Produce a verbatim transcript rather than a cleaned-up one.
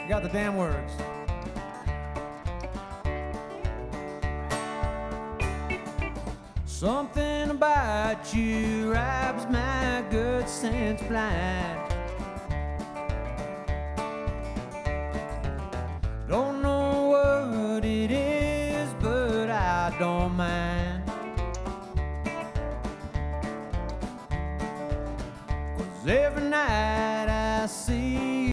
got the damn words. Something about you robs my good sense blind. Don't know what it is, but I don't mind. 'Cause every night I see